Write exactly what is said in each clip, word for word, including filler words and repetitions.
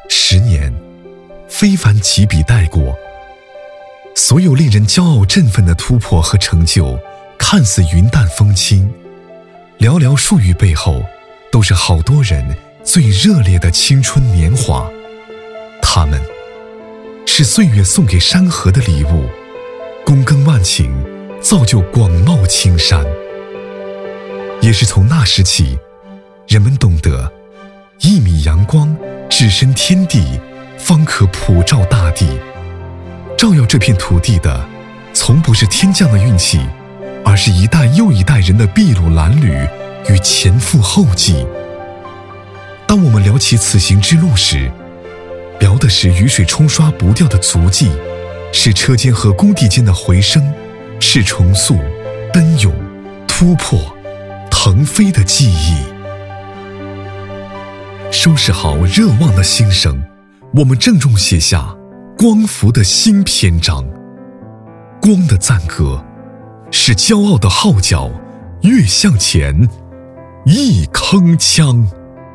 十年，非凡起笔带过，所有令人骄傲振奋的突破和成就，看似云淡风轻，寥寥数语背后，都是好多人最热烈的青春年华。他们是岁月送给山河的礼物，躬耕万顷，造就广袤青山。也是从那时起，人们懂得一米阳光置身天地，方可普照大地。照耀这片土地的，从不是天降的运气，而是一代又一代人的筚路蓝缕与前赴后继。当我们聊起此行之路时，聊的是雨水冲刷不掉的足迹，是车间和工地间的回声，是重塑、奔涌、突破、腾飞的记忆。收拾好热望的心声，我们郑重写下光伏的新篇章。光的赞歌，是骄傲的号角，越向前，一铿锵。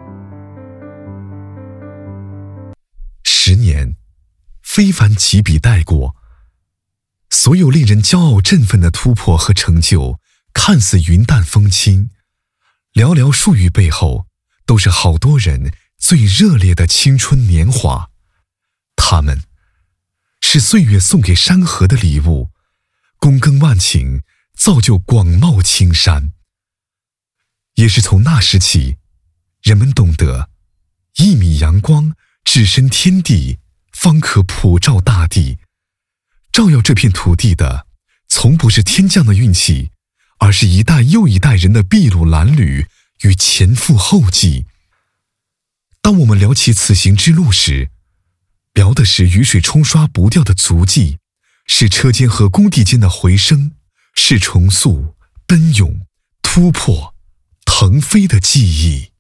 十年，非凡起笔带过，所有令人骄傲振奋的突破和成就，看似云淡风轻，寥寥数语背后，都是好多人最热烈的青春年华。他们是岁月送给山河的礼物，躬耕万顷，造就广袤青山。也是从那时起，人们懂得一米阳光置身天地，方可普照大地。照耀这片土地的，从不是天降的运气，而是一代又一代人的筚路蓝缕与前赴后继。当我们聊起此行之路时，聊的是雨水冲刷不掉的足迹，是车间和工地间的回声，是重塑、奔涌、突破、腾飞的记忆。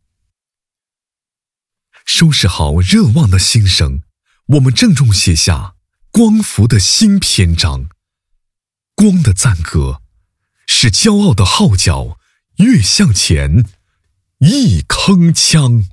收拾好热望的心声，我们郑重写下光伏的新篇章。光的赞歌，是骄傲的号角，越向前，一铿锵。